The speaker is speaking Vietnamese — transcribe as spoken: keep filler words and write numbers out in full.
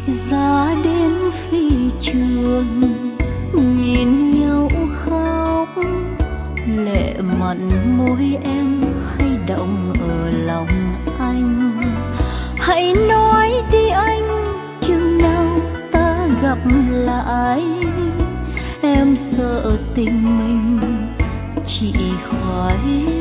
Giá đến phi trường nhìn nhau khóc, lệ mặn môi em hay động ở lòng anh. Hãy nói đi anh, chừng nào ta gặp lại. Em sợ tình mình chỉ khỏi